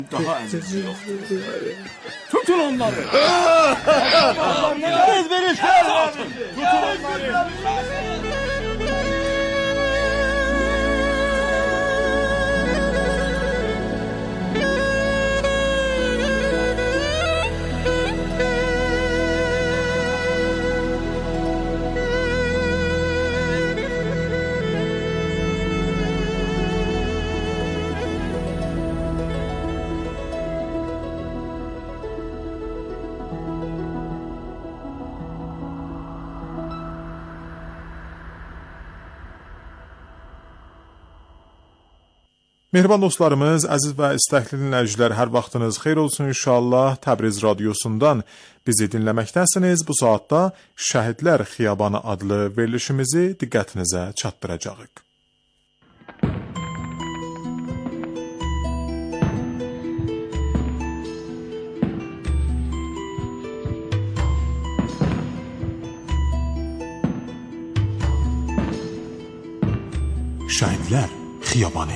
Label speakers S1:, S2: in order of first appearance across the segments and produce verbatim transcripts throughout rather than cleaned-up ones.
S1: Daha əmrisi yoxdur. Tutun onları!
S2: Biz veriş
S1: Tutun onları!
S3: Mehriban dostlarımız, əziz və istəkli dinləyicilər, hər vaxtınız xeyir olsun inşallah. Təbriz radiosundan bizi dinləməkdəsiniz. Bu saatda Şəhidlər Xiyabanı adlı verilişimizi diqqətinizə çatdıracağıq. Şəhidlər Xiyabanı.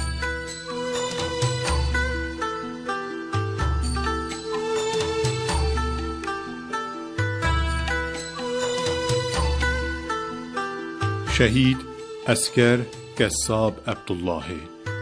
S3: Şəhid Əskər Qəssab Əbdullahi.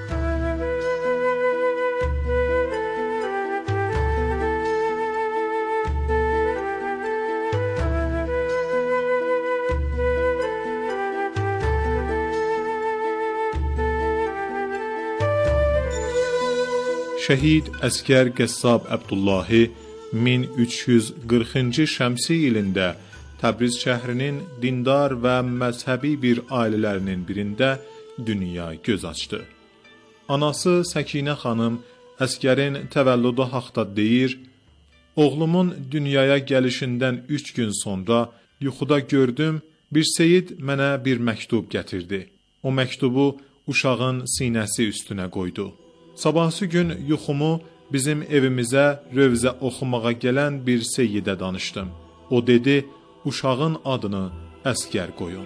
S3: Şəhid Əskər Qəssab Əbdullahi min üç yüz qırxıncı şəmsi ilində Təbriz şəhrinin dindar və məzhəbi bir ailələrinin birində dünya göz açdı. Anası Səkinə xanım Əskərin təvəllüdü haqda deyir, oğlumun dünyaya gəlişindən üç gün sonra yuxuda gördüm, bir seyid mənə bir məktub gətirdi. O məktubu uşağın sinəsi üstünə qoydu. Sabahsı gün yuxumu bizim evimizə rövzə oxumağa gələn bir seyidə danışdım. O dedi, uşağın adını Əskər qoyun.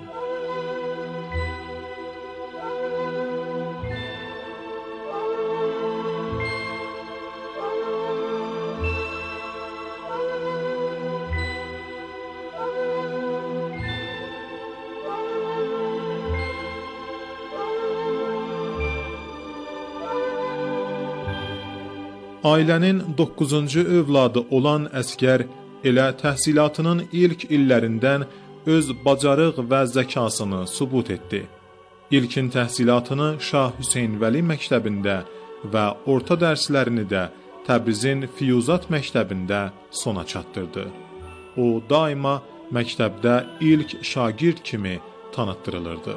S3: Ailənin doqquzuncu övladı olan Əskər elə təhsilatının ilk illərindən öz bacarıq və zəkasını sübut etdi. İlkin təhsilatını Şah Hüseyn Vəli məktəbində və orta dərslərini də Təbrizin Fiyuzat məktəbində sona çatdırdı. O daima məktəbdə ilk şagird kimi tanıtdırılırdı.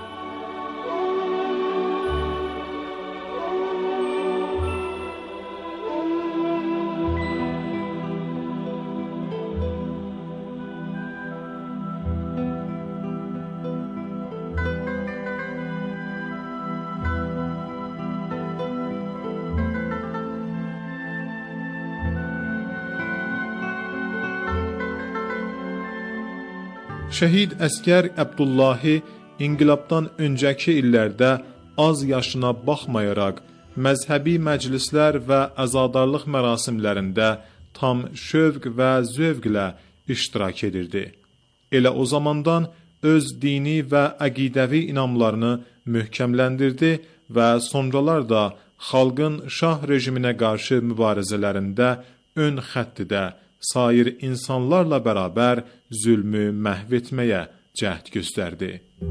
S3: Şəhid Əskər Əbdullahi inqilabdan öncəki illərdə az yaşına baxmayaraq məzhəbi məclislər və əzadarlıq mərasimlərində tam şövq və zövqlə iştirak edirdi. Elə o zamandan öz dini və əqidəvi inamlarını möhkəmləndirdi və sonralar da xalqın şah rejiminə qarşı mübarizələrində ön xəttidə sair insanlarla bərabər zülmü məhv etməyə cəhd göstərdi.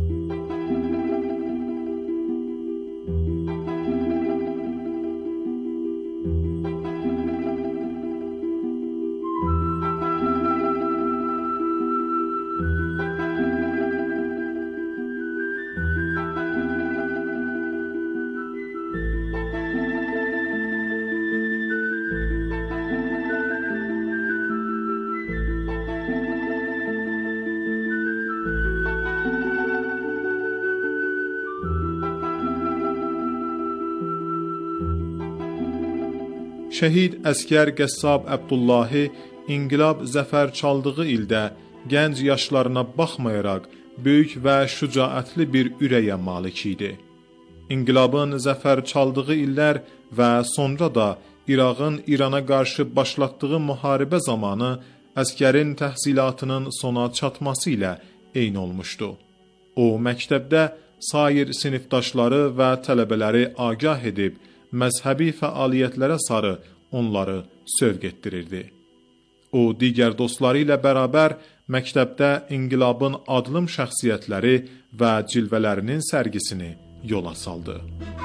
S3: Şəhid Əskər Qəssab Əbdullahi inqilab zəfər çaldığı ildə gənc yaşlarına baxmayaraq böyük və şücaətli bir ürəyə malik idi. İnqilabın zəfər çaldığı illər və sonra da İraqın İrana qarşı başlatdığı müharibə zamanı əskərin təhsilatının sona çatması ilə eyni olmuşdu. O, məktəbdə sair sinifdaşları və tələbələri agah edib, məzhəbi fəaliyyətlərə sarı onları sövq etdirirdi. O, digər dostları ilə bərabər məktəbdə inqilabın adlım şəxsiyyətləri və cilvələrinin sərgisini yola saldı.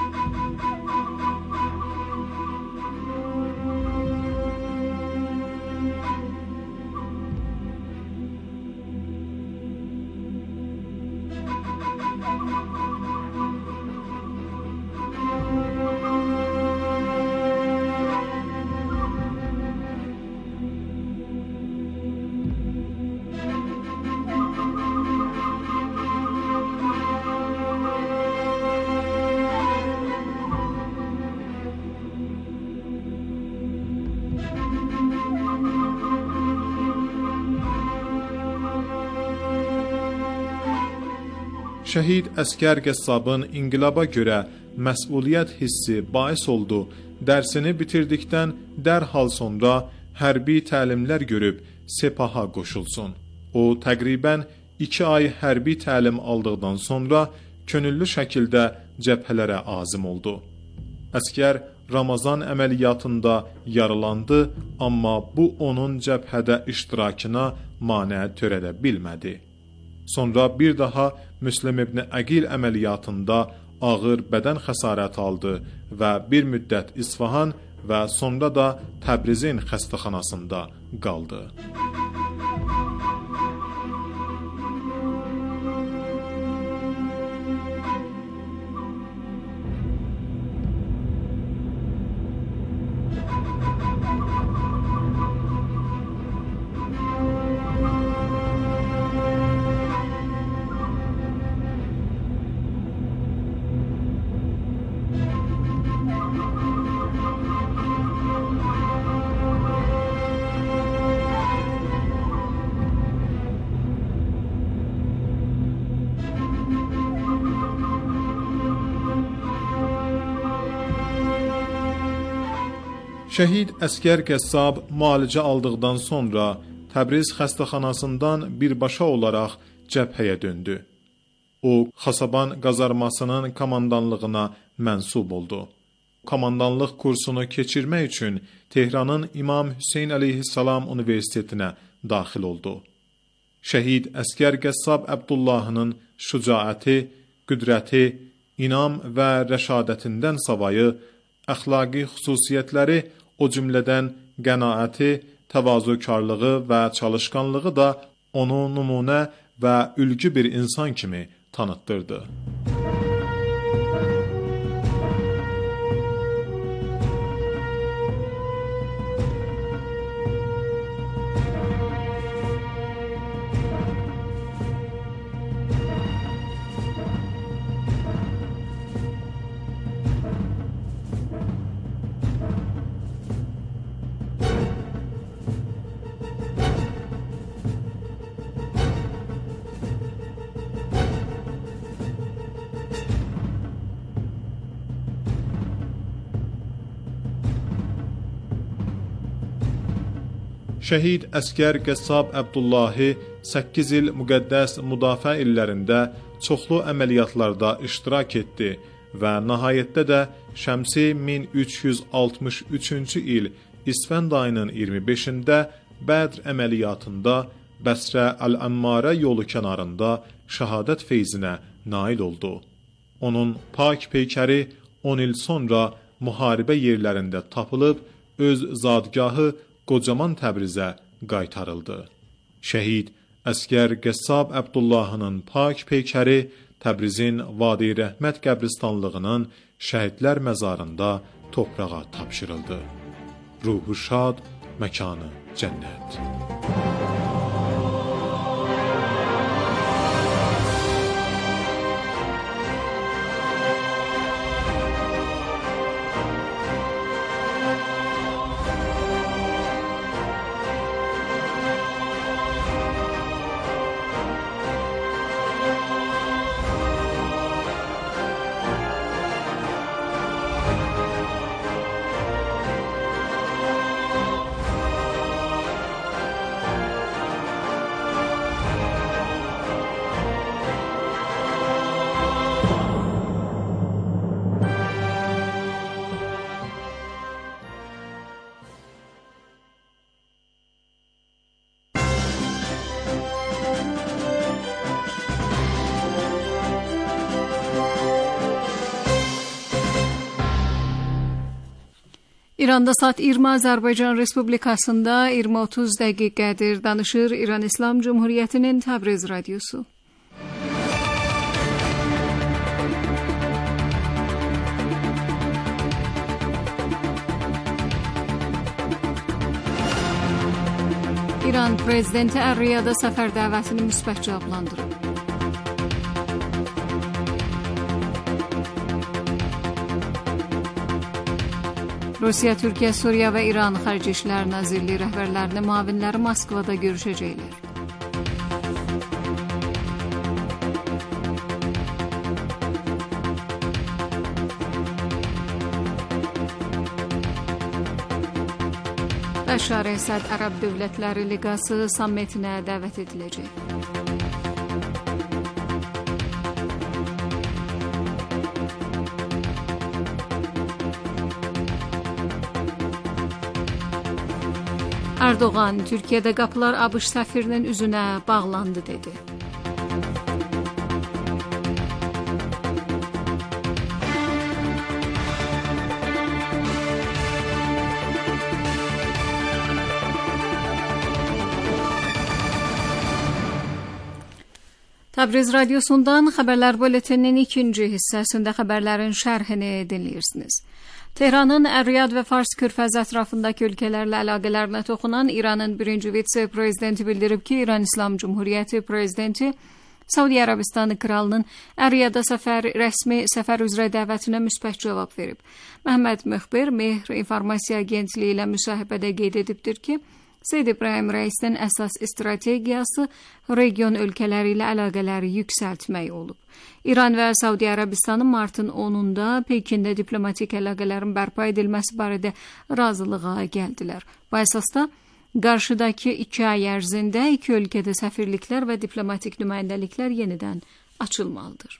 S3: Şəhid Əskər Qəssabın inqilaba görə məsuliyyət hissi bais oldu, dərsini bitirdikdən dərhal sonra hərbi təlimlər görüb sepaha qoşulsun. O, təqribən iki ay hərbi təlim aldıqdan sonra könüllü şəkildə cəbhələrə azim oldu. Əskər Ramazan əməliyyatında yaralandı, amma bu onun cəbhədə iştirakına manə törədə bilmədi. Sonra bir daha Müslim İbn Əqil əməliyyatında ağır bədən xəsarəti aldı və bir müddət İsfahan və sonra da Təbrizin xəstəxanasında qaldı. Şəhid Əskər Qəssab müalicə aldıqdan sonra Təbriz xəstəxanasından birbaşa olaraq cəbhəyə döndü. O, Xasaban qazarmasının komandanlığına mənsub oldu. Komandanlıq kursunu keçirmək üçün Tehranın İmam Hüseyn əleyhissalam Universitetinə daxil oldu. Şəhid Əskər Qəssab Əbdullahının şücaəti, qüdrəti, inam və rəşadətindən savayı, əxlaqi xüsusiyyətləri, o cümlədən qənaəti, təvazökarlığı və çalışqanlığı da onu nümunə və ülgü bir insan kimi tanıtdırdı. Şəhid Əskər Qəssab Əbdullahi səkkiz il müqəddəs müdafiə illərində çoxlu əməliyyatlarda iştirak etdi və nəhayətdə də Şəmsi min üç yüz altmış üçüncü il İsfənd ayının iyirmi beşində Bədr əməliyyatında Bəsrə Əl-Əmmarə yolu kənarında şəhadət feyzinə nail oldu. Onun pak peykəri on il sonra müharibə yerlərində tapılıb, öz zadgahı qocaman Təbrizə qaytarıldı. Şəhid Əskər Qəssab Əbdullahının pak peykəri Təbrizin Vadi Rəhmət qəbristanlığının şəhidlər məzarında torpağa tapşırıldı. Ruhu şad, məkanı cənnət.
S2: İranda saat iyirmi, Azərbaycan Respublikasında iyirmi otuz dəqiqədir. Danışır İran İslam Cumhuriyyətinin Təbriz radiosu. İran prezidenti Ər-Riyada səfər dəvətini müsbət cavablandırıb. Rusiya, Türkiyə, Suriya və İran Xarici İşlər Nazirliyi rəhbərlərinin müavinləri Moskvada görüşəcəklər. Bəşar Əsəd Ərəb Dövlətləri Liqası sammitinə dəvət ediləcək. Erdoğan, Türkiyədə qapılar ABŞ səfirinin üzünə bağlandı dedi. Təbriz radiosundan xəbərlər buletininin ikinci hissəsində xəbərlərin şərhini dinləyirsiniz. Tehranın Ər-Riyad və Fars Körfəzi ətrafındakı ölkələrlə əlaqələrinə toxunan İranın birinci vitse-prezidenti bildirib ki, İran İslam Cumhuriyyəti prezidenti Saudiya Ərəbistanı kralının Ər-Riyada səfər, rəsmi səfər üzrə dəvətinə müsbət cavab verib. Məhməd Müxbir Mehr İnformasiya Agentliyi ilə müsahibədə qeyd edibdir ki, Seyyid İbrahim Rəisin əsas strategiyası region ölkələri ilə əlaqələri yüksəltmək olub. İran və Saudiya Ərəbistanı martın onunda Pekində diplomatik əlaqələrin bərpa edilməsi barədə razılığa gəldilər. Bu əsasda qarşıdakı iki ay ərzində iki ölkədə səfirliklər və diplomatik nümayəndəliklər yenidən açılmalıdır.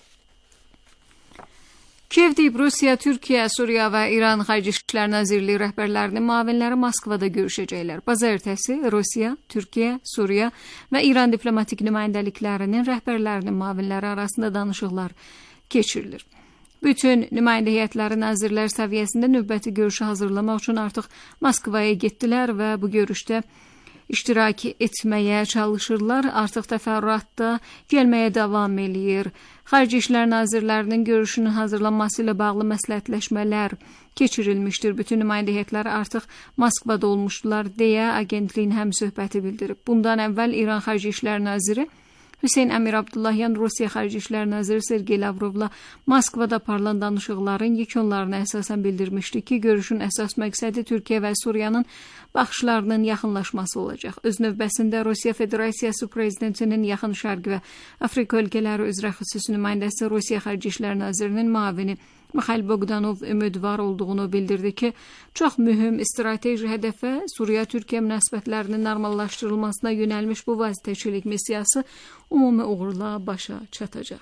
S2: Kiyev deyib, Rusiya, Türkiyə, Suriya və İran Xarici İşlər Nazirliyi rəhbərlərinin müavinləri Moskvada görüşəcəklər. Bazar ertəsi Rusiya, Türkiyə, Suriya və İran diplomatik nümayəndəliklərinin rəhbərlərinin müavinləri arasında danışıqlar keçirilir. Bütün nümayəndə heyətləri nazirlər səviyyəsində növbəti görüşü hazırlamaq üçün artıq Moskvaya getdilər və bu görüşdə iştirak etməyə çalışırlar. Artıq təfərrüatda gəlməyə davam eləyir. Xarici İşlər Nazirlərinin görüşünün hazırlanması ilə bağlı məsləhətləşmələr keçirilmişdir. Bütün nümayəndə heyətləri artıq Moskvada olmuşdular deyə agentliyin həmsöhbəti bildirib. Bundan əvvəl İran Xarici İşlər Naziri Hüseyn Əmir Abdullahyan Rusiya Xarici İşlər Naziri Sergey Lavrovla Moskvada aparılan danışıqların yekunlarına əsasən bildirmişdi ki, görüşün əsas məqsədi Türkiyə və Suriyanın baxışlarının yaxınlaşması olacaq. Öz növbəsində Rusiya Federasiyası prezidentinin Yaxın Şərq və Afrika ölkələri üzrə xüsusi nümayəndəsi Rusiya Xarici İşlər Nazirinin müavini Mikhail Bogdanov ümidvar olduğunu bildirdi ki, çox mühüm strateji hədəfə Suriya-Türkiyə münasibətlərinin normallaşdırılmasına yönəlmiş bu vasitəçilik missiyası ümumi uğurla başa çatacaq.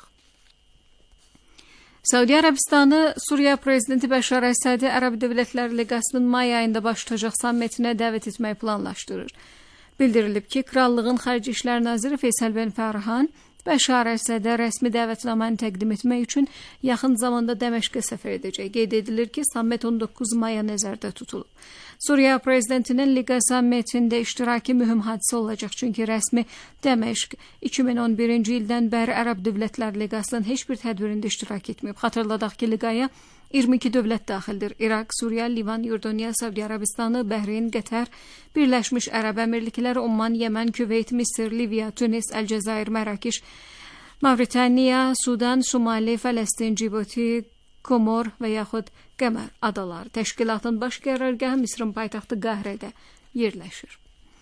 S2: Saudiya Ərəbistanı Suriya prezidenti Bəşar Əsədi Ərəb Dövlətləri Liqasının may ayında başlayacaq sammitinə dəvət etməyi planlaşdırır. Bildirilib ki, Krallığın Xarici İşlər Naziri Feysal bin Fərhan Bəşar Əsədə rəsmi dəvətnamanı təqdim etmək üçün yaxın zamanda Dəməşqə səfər edəcək. Qeyd edilir ki, sammit on doqquz maya nəzərdə tutulub. Suriya prezidentinin Liqa sammitində iştiraki mühüm hadisə olacaq, çünki rəsmi Dəməşq iki min on birinci ildən bəri Ərəb Dövlətləri Liqasının heç bir tədbirində iştirak etməyib. Xatırladaq ki, Liqaya iyirmi iki dövlət daxildir. İraq, Suriya, Livan, Yordaniya, Saudiya Ərəbistanı, Bəhreyn, Qətər, Birləşmiş Ərəb Əmirlikləri, Oman, Yəmən, Küveyt, Misir, Liviya, Tunis, Əlcəzair, Mərakeş, Mavritaniya, Sudan, Somali, Fələstin, Cibuti, Komor və yaxud Qəmər adaları. Təşkilatın baş qərargahı Misrin paytaxtı Qahrədə yerləşir.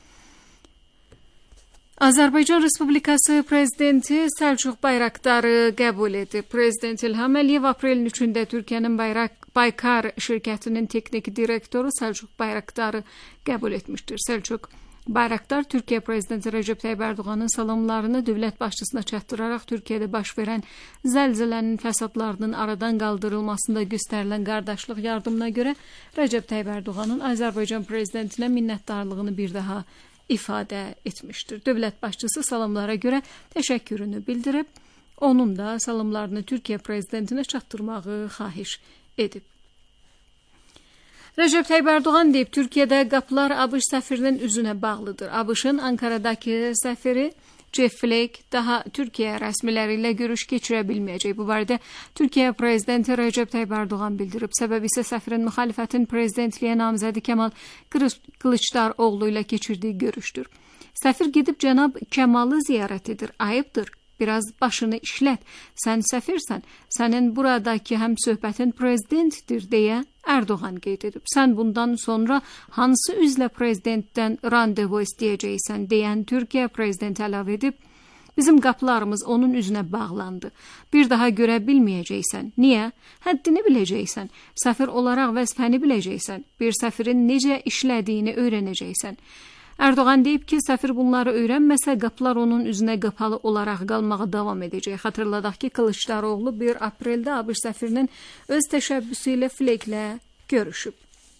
S2: Azərbaycan Respublikası Prezidenti Səlcuq Bayraktarı qəbul edib. Prezident İlham Əliyev aprelin üçündə Türkiyənin Bayrak, Baykar şirkətinin texnik direktoru Səlcuq Bayraktarı qəbul etmişdir. Səlcuq Bayraktar Türkiyə Prezidenti Rəcəb Tayyib Ərdoğanın salamlarını dövlət başçısına çatdıraraq Türkiyədə baş verən zəlzələnin fəsadlarının aradan qaldırılmasında göstərilən qardaşlıq yardımına görə Rəcəb Tayyib Ərdoğanın Azərbaycan Prezidentinə minnətdarlığını bir daha ifadə etmişdir. Dövlət başçısı salamlara görə təşəkkürünü bildirib, onun da salamlarını Türkiyə Prezidentinə çatdırmağı xahiş edib. Recep Tayyip Erdoğan deyib, Türkiyədə qapılar ABŞ səfirinin üzünə bağlıdır. ABŞ-ın Ankaradakı səfiri Jeff Flake daha Türkiyə rəsmiləri ilə görüş keçirə bilməyəcək. Bu barədə Türkiyə prezidenti Recep Tayyip Erdoğan bildirib. Səbəbi isə səfirin müxalifətin prezidentliyə namizədi Kemal Kılıçdaroğlu ilə keçirdiyi görüşdür. Səfir gedib cənab Kemalı ziyarət edir. Ayıbdır. Biraz başını işlət. Sən səfirsən. Sənin buradakı həm söhbətin prezidentdir deyə Erdoğan qeyd edib. Sən bundan sonra hansı üzlə prezidentdən randevu istəyəcəksən deyən Türkiyə prezidenti əlavə edib, bizim qapılarımız onun üzünə bağlandı. Bir daha görə bilməyəcəksən. Niyə? Həddini biləcəksən. Səfir olaraq vəzifəni biləcəksən. Bir səfirin necə işlədiyini öyrənəcəksən. Erdoğan deyib ki, səfir bunları öyrənməsə, qapılar onun üzünə qapalı olaraq qalmağa davam edəcək. Xatırladaq ki, Kılıçdaroğlu bir apreldə ABŞ səfirinin öz təşəbbüsü ilə Flake'lə görüşüb.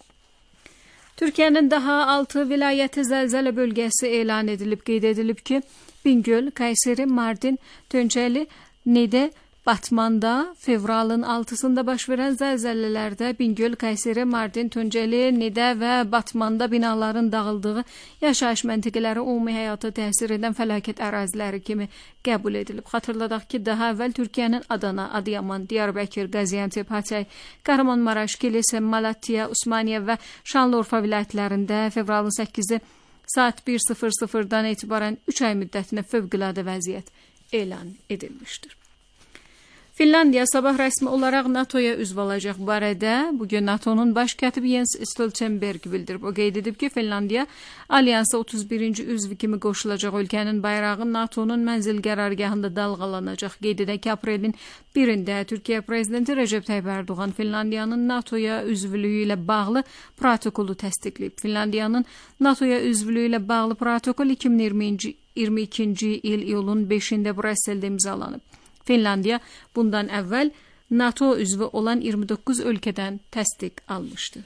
S2: Türkiyənin daha altı vilayəti zəlzələ bölgəsi elan edilib. Qeyd edilib ki, Bingöl, Kayseri, Mardin, Töncəli, Nidə, Batmanda fevralın altısında baş verən zəlzələlərdə Bingöl, Kayseri, Mardin, Töncəli, Nidə və Batmanda binaların dağıldığı yaşayış məntəqələri ümumi həyata təsir edən fəlakət əraziləri kimi qəbul edilib. Xatırladaq ki, daha əvvəl Türkiyənin Adana, Adıyaman, Diyarbəkir, Qaziantep, Hatay, Kahramanmaraş, Kilis, Malatya, Osmaniye və Şanlıurfa vilayətlərində fevralın səkkizi saat bir sıfır sıfırdan etibarən üç ay müddətinə fövqəladə vəziyyət elan edilmişdir. Finlandiya sabah rəsmi olaraq NATOya üzv olacaq. Bu barədə bugün NATO'nun baş katibi Jens Stoltenberg bildirib. O qeyd edib ki, Finlandiya alyansa otuz birinci üzv kimi qoşulacaq. Ölkənin bayrağı NATO'nun mənzil qərargahında dalğalanacaq. Qeyd edək ki, aprelin birində Türkiyə prezidenti Recep Tayyip Erdoğan Finlandiyanın NATOya üzvlüyü ilə bağlı protokolu təsdiqləyib. Finlandiyanın NATOya üzvlüyü ilə bağlı protokol iki min iyirmi ikinci il iyulun beşində Brüsseldə imzalanıb. Finlandiya bundan əvvəl NATO üzvü olan iyirmi doqquz ölkədən təsdiq almışdı.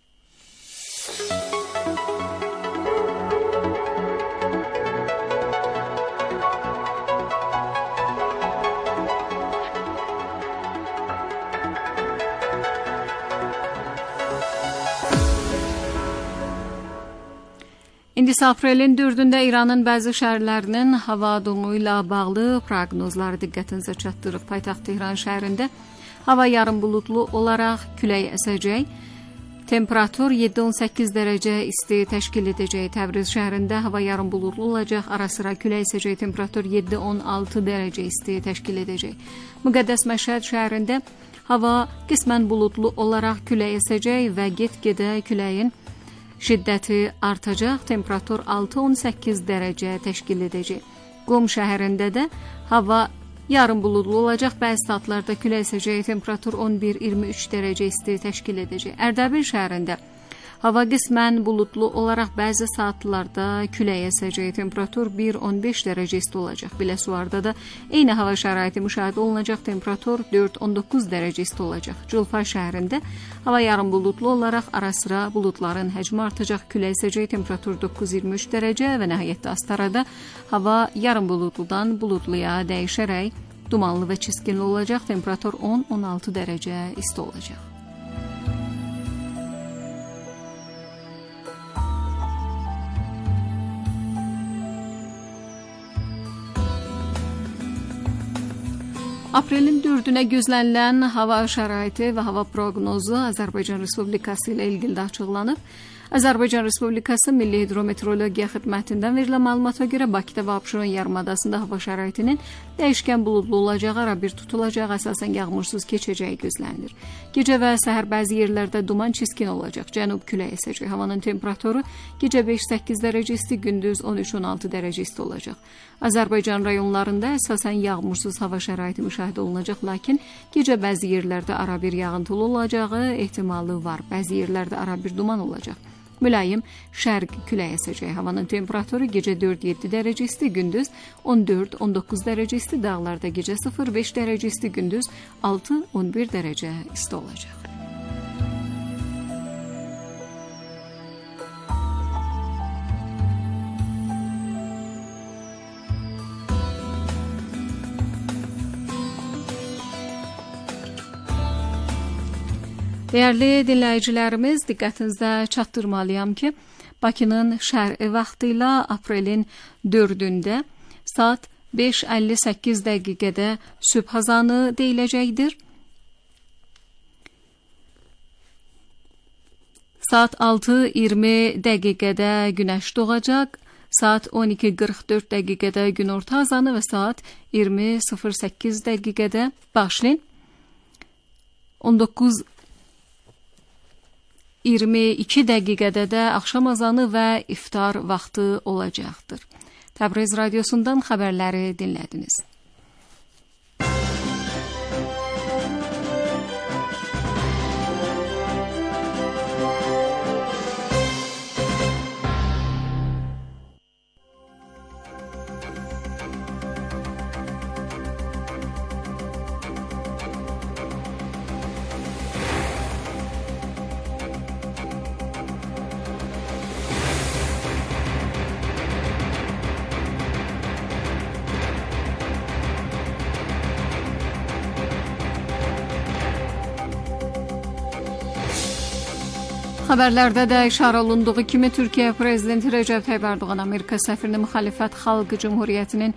S2: İndi aprelin dördündə İranın bəzi şəhərlərinin hava durumu ilə bağlı proqnozları diqqətinizə çatdırıq. Paytaxt Tehran şəhərində hava yarım buludlu olaraq külək əsəcək. Temperatur yeddi on səkkiz dərəcə isti təşkil edəcək. Təbriz şəhərində hava yarım buludlu olacaq. Ara sıra külək əsəcək. Temperatur yeddi on altı dərəcə isti təşkil edəcək. Müqəddəs Məşhəd şəhərində hava qismən buludlu olaraq külək əsəcək və get-gedə küləyin şiddəti artacaq, temperatur altı on səkkiz dərəcə təşkil edəcək. Qom şəhərində də hava yarım buludlu olacaq, bəzi saatlarda külək əsəcək, temperatur on bir iyirmi üç dərəcə isti təşkil edəcək. Ərdəbil şəhərində hava qismən buludlu olaraq bəzi saatlarda külək əsəcək, temperatur bir on beş dərəcə isti olacaq. Biləsuvarda da eyni hava şəraiti müşahidə olunacaq, temperatur dörd on doqquz dərəcə isti olacaq. Culfa şəhərində hava yarım buludlu olaraq ara sıra buludların həcmi artacaq, külək əsəcək, temperatur doqquz iyirmi üç dərəcə və nəhayətdə Astarada hava yarım buludludan buludluya dəyişərək dumanlı və çiskinli olacaq, temperatur on on altı dərəcə isti olacaq. Aprelin dördünə gözlənilən hava şəraiti və hava proqnozu Azərbaycan Respublikası ilə ilgili də açıqlanıb. Azərbaycan Respublikası Milli Hidrometeorologiya Xidmətindən verilən məlumata görə Bakıda və Abşeron yarımadasında hava şəraitinin dəyişkən buludlu olacağı, arabir tutulacağı, əsasən yağmursuz keçəcəyi gözlənilir. Gecə və səhər bəzi yerlərdə duman çiskin olacaq, cənub külək əsəcək. Havanın temperaturu gecə beş səkkiz dərəcə isti, gündüz on üç on altı dərəcə isti olacaq. Azərbaycan rayonlarında əsasən yağmursuz hava şəraiti müşahidə olunacaq, lakin gecə bəzi yerlərdə arabir yağıntılı olacağı ehtimalı var. Bəzi yerlərdə arabir duman olacaq. Mülayim şərq külək əsəcək. Havanın temperaturu gecə dörd yeddi dərəcə isti, gündüz on dörd on doqquz dərəcə isti, dağlarda gecə sıfır beş dərəcə isti, gündüz altı on bir dərəcə isti olacaq. Değerli dinləyicilərimiz, diqqətinizdə çatdırmalıyam ki, Bakının şərqi vaxtı ilə aprelin dördündə saat beş əlli səkkiz dəqiqədə sübh azanı deyiləcəkdir. Saat altı iyirmi dəqiqədə günəş doğacaq. Saat on iki qırx dörd dəqiqədə günorta azanı və saat iyirmi sıfır səkkiz dəqiqədə başlayın. on doqquz iyirmi iki dəqiqədə də axşam azanı və iftar vaxtı olacaqdır. Təbriz radiosundan xəbərləri dinlədiniz. Xəbərlərdə də işarə olunduğu kimi Türkiyə Prezidenti Rəcəb Tayyib Ərdoğan Amerika səfirini müxalifət Xalq Cümhuriyyətinin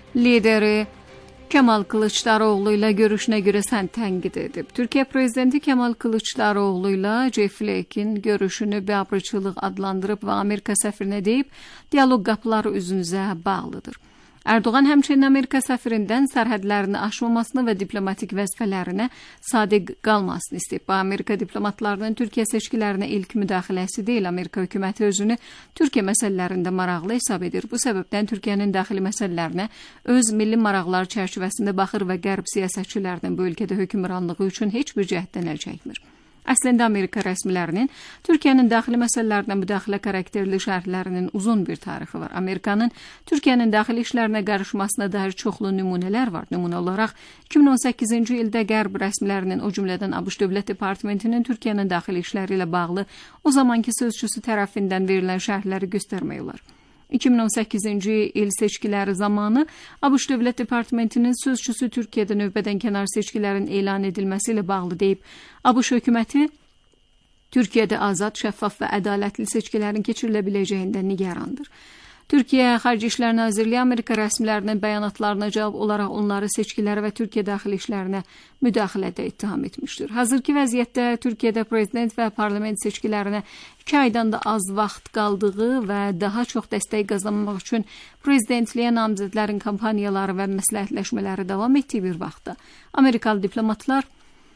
S2: lideri Kemal Kılıçdaroğlu ilə görüşünə görə sən tənqid edib. Türkiyə Prezidenti Kemal Kılıçdaroğlu ilə Jeff Flake'in görüşünü biabırçılıq adlandırıb və Amerika səfirinə deyib, dialoq qapıları üzünüzə bağlıdır. Ərdoğan həmçinin Amerika səfirindən sərhədlərini aşmamasını və diplomatik vəzifələrinə sadiq qalmasını istəyib. Bu, Amerika diplomatlarının Türkiyə seçkilərinə ilk müdaxiləsi deyil, Amerika hökuməti özünü Türkiyə məsələlərində maraqlı hesab edir. Bu səbəbdən Türkiyənin daxili məsələlərinə öz milli maraqlar çərçivəsində baxır və qərb siyasətçilərinin bu ölkədə hökmranlığı üçün heç bir cəhddən əl çəkmir. Əslində Amerika rəsmilərinin Türkiyənin daxili məsələlərinə müdaxilə xarakterli şərhlərinin uzun bir tarixi var. Amerikanın Türkiyənin daxili işlərinə qarışmasına dair çoxlu nümunələr var. Nümunə olaraq iki min on səkkizinci ildə qərb rəsmilərinin, o cümlədən ABŞ Dövlət Departamentinin Türkiyənin daxili işləri ilə bağlı o zamanki sözçüsü tərəfindən verilən şərhləri göstərmək olar. iki min on səkkizinci il seçkiləri zamanı ABŞ Dövlət Departamentinin sözçüsü Türkiyədə növbədən kənar seçkilərin elan edilməsi ilə bağlı deyib, ABŞ hökuməti Türkiyədə azad, şəffaf və ədalətli seçkilərin keçirilə biləcəyindən nigarandır. Türkiyə Xarici İşlər Nazirliyi Amerika rəsmilərinin bəyanatlarına cavab olaraq onları seçkilərə və Türkiyə daxili işlərinə müdaxilədə ittiham etmişdir. Hazırki vəziyyətdə Türkiyədə prezident və parlament seçkilərinə iki aydan da az vaxt qaldığı və daha çox dəstək qazanmaq üçün prezidentliyə namizədlərin kampaniyaları və məsləhətləşmələri davam etdiyi bir vaxtda Amerikalı diplomatlar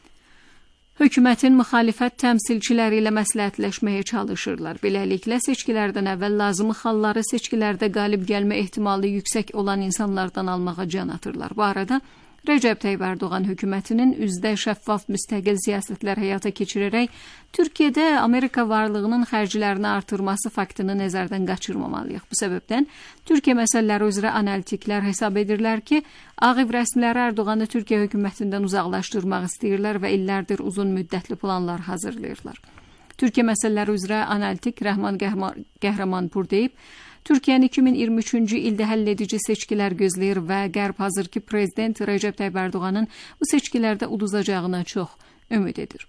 S2: hökumətin müxalifət təmsilçiləri ilə məsləhətləşməyə çalışırlar. Beləliklə, seçkilərdən əvvəl lazımı xalları seçkilərdə qalib gəlmə ehtimalı yüksək olan insanlardan almağa can atırlar. Bu arada, Rəcəb Tayyib Ərdoğan hökumətinin üzdə şəffaf müstəqil siyasətlər həyata keçirərək Türkiyədə Amerika varlığının xərclərini artırması faktını nəzərdən qaçırmamalıyıq. Bu səbəbdən Türkiyə məsələləri üzrə analitiklər hesab edirlər ki, Ağ Ev rəsmiləri Ərdoğanı Türkiyə hökumətindən uzaqlaşdırmaq istəyirlər və illərdir uzun müddətli planlar hazırlayırlar. Türkiyə məsələləri üzrə analitik Rəhman Qəhrəmanpur deyib, Türkiyənin iki min iyirmi üçüncü ildə həll edici seçkilər gözləyir və Qərb hazırki prezident Rəcəb Tayyib Ərdoğanın bu seçkilərdə uduzacağına çox ümid edir.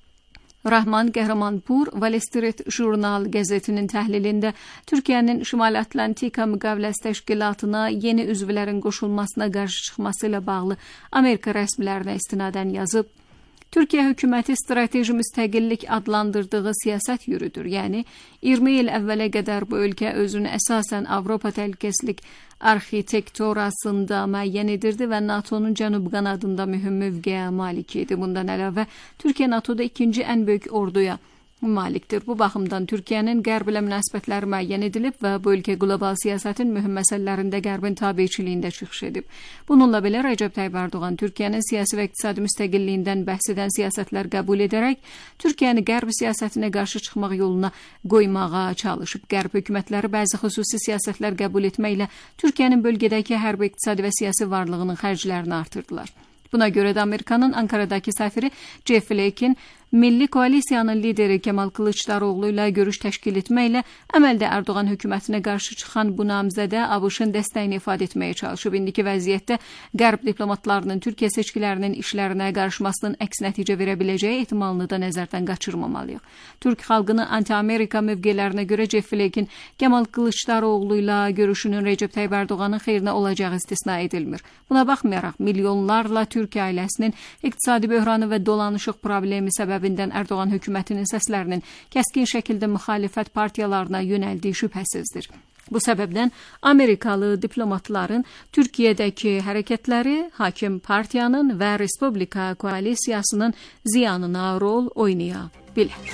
S2: Rəhman Qəhrəmanpur Wall Street Journal qəzetinin təhlilində Türkiyənin Şimali Atlantika Müqaviləsi Təşkilatına yeni üzvlərin qoşulmasına qarşı çıxması ilə bağlı Amerika rəsmilərinə istinadən yazıb, Türkiyə hökuməti strateji müstəqillik adlandırdığı siyasət yürüdür. Yəni, iyirmi il əvvələ qədər bu ölkə özünü əsasən Avropa təhlükəsizlik arxitekturasında müəyyən edirdi və NATO'nun cənub qanadında mühüm mövqeyə malik idi. Bundan əlavə, Türkiyə NATO'da ikinci ən böyük orduya malikdir. Bu baxımdan Türkiyənin Qərb ilə münasibətləri müəyyən edilib və bu ölkə qlobal siyasətin mühüm məsələlərində Qərbin tabiçiliyində çıxış edib. Bununla belə Rəcəb Tayyib Ərdoğan Türkiyənin siyasi və iqtisadi müstəqilliyindən bəhs edən siyasətlər qəbul edərək Türkiyəni Qərb siyasətinə qarşı çıxmaq yoluna qoymağa çalışıb. Qərb hökumətləri bəzi xüsusi siyasətlər qəbul etməklə Türkiyənin bölgədəki hərbi, iqtisadi və siyasi varlığının xərclərini artırdılar. Buna görə də Amerikanın Ankaradakı səfiri Jeff Flake'in Milli Koalisiyanın lideri Kemal Kılıçdaroğlu ilə görüş təşkil etməklə əməldə Erdoğan hökumətinə qarşı çıxan bu namizədə ABŞ-ın dəstəyini ifadə etməyə çalışıb. İndiki vəziyyətdə Qərb diplomatlarının Türkiyə seçkilərinin işlərinə qarışmasının əks nəticə verə biləcəyi ehtimalını da nəzərdən qaçırmamalıyıq. Türk xalqını anti-Amerika mövqelərinə görə Jeff Flake'in Kemal Kılıçdaroğlu ilə görüşünün Recep Tayyip Erdoğan'ın xeyrinə olacağı istisna edilmir. Buna baxmayaraq milyonlarla Türk ailəsinin iqtisadi böhranı və dolanışıq problemi səbəbindən Erdoğan hökumətinin səslərinin kəskin şəkildə müxalifət partiyalarına yönəldiyi şübhəsizdir. Bu səbəbdən Amerikalı diplomatların Türkiyədəki hərəkətləri hakim partiyanın və Respublika koalisiyasının ziyanına rol oynaya bilər.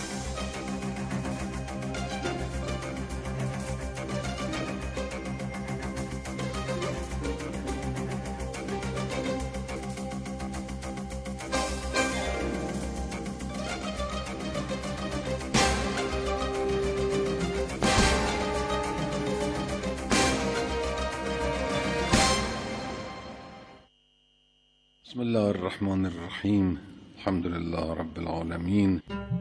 S4: بسم الله الرحمن الرحيم الحمد لله رب العالمين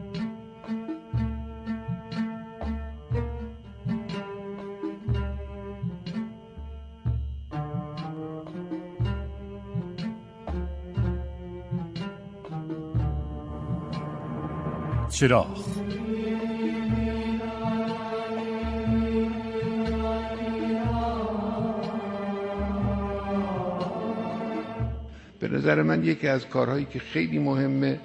S5: چراغ
S6: به نظر من یکی از کارهایی که خیلی مهمه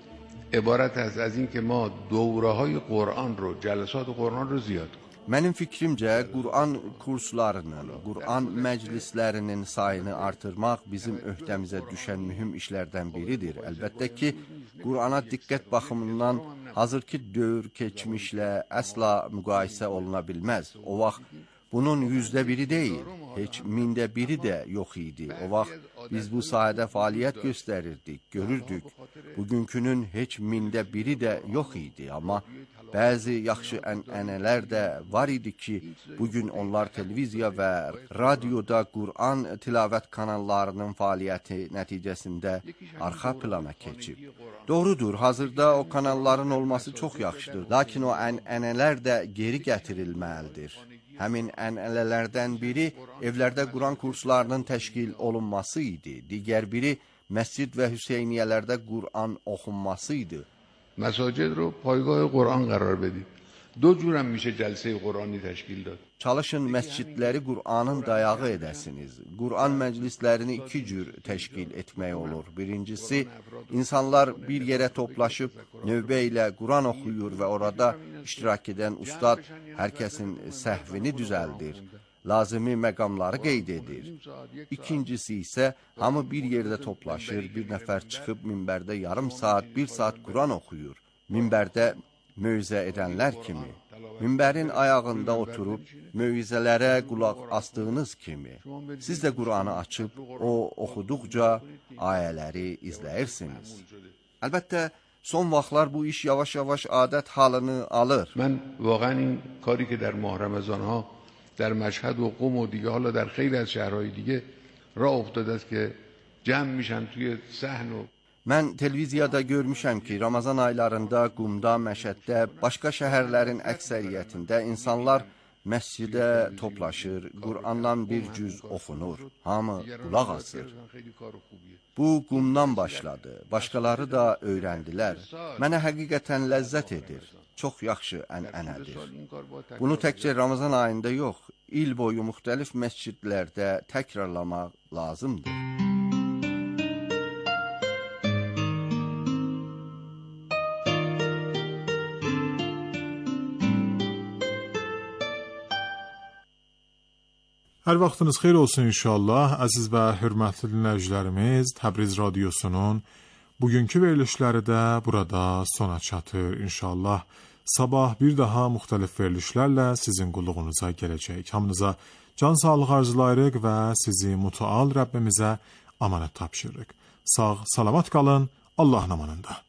S6: عبارت است از این که ما دوره‌های قرآن رو جلسات قرآن رو زیاد کنیم.
S7: Mənim fikrimcə, Qur'an kurslarının, Qur'an məclislərinin sayını artırmaq bizim öhdəmizə düşən mühüm işlərdən biridir. Əlbəttə ki, Qur'ana diqqət baxımından hazırki dövr keçmişlə əsla müqayisə oluna bilməz. O vaxt bunun yüzdə biri deyil, heç mində biri də yox idi. O vaxt biz bu sahədə fəaliyyət göstərirdik, görürdük. Bugünkünün heç mində biri də yox idi. Amma bəzi yaxşı ənənələr də var idi ki, bugün onlar televiziya və radioda Qur'an tilavət kanallarının fəaliyyəti nəticəsində arxa plana keçib. Doğrudur, hazırda o kanalların olması çox yaxşıdır. Lakin o ənənələr də geri gətirilməlidir. Həmin ənənələrdən biri evlərdə Qur'an kurslarının təşkil olunması idi. Digər biri məscid və Hüseyniyələrdə Qur'an oxunması idi.
S6: مساجد رو پایگاه قرآن قرار بدید. دو جور هم میشه جلسه قرآنی تشکیل داد.
S7: Çalışın məscidləri Qur'anın dayağı edəsiniz. Qur'an məclislərini iki cür təşkil etmək olur. Birincisi, insanlar bir yerə toplaşıb növbə ilə Qur'an oxuyur və orada iştirak edən ustad hər kəsin səhvini düzəldir. Lazımi məqamları qeyd edir. İkincisi isə hamı bir yerdə toplaşır, bir nəfər çıxıb minbərdə yarım saat, bir saat Qur'an oxuyur. Minbərdə mövizə edənlər kimi, minbərin ayağında oturub mövizələrə qulaq astığınız kimi, siz də Qur'anı açıb o oxuduqca ayələri izləyirsiniz. Əlbəttə, son vaxtlar bu iş yavaş-yavaş adət halını alır.
S6: من واقعا این کاری که در ماه رمضان ها در مشهد و قم و دیگه حالا در خیلی از شهرهای دیگه راه افتاده است که جمع میشن توی صحن و
S7: Mən televiziyada görmüşəm ki, Ramazan aylarında Qumda, Məşəddə, başqa şəhərlərin əksəriyyətində insanlar məscidə toplaşır, Qur'andan bir cüz oxunur, hamı qulaq asır. Bu Qumdan başladı, başqaları da öyrəndilər. Mənə həqiqətən ləzzət edir, çox yaxşı ənənədir. Bunu təkcə Ramazan ayında yox, il boyu müxtəlif məscidlərdə təkrarlamaq lazımdır.
S3: Hər vaxtınız xeyir olsun inşallah. Əziz və hörmətli dinləyicilərimiz, Təbriz radiosunun bugünkü verilişləri də burada sona çatır inşallah. Sabah bir daha müxtəlif verilişlərlə sizin qulluğunuza gələcək. Hamınıza can sağlığı arzulayırıq və sizi mütəal Rəbbimizə amanət tapşırırıq. Sağ, salamat qalın, Allahın amanında.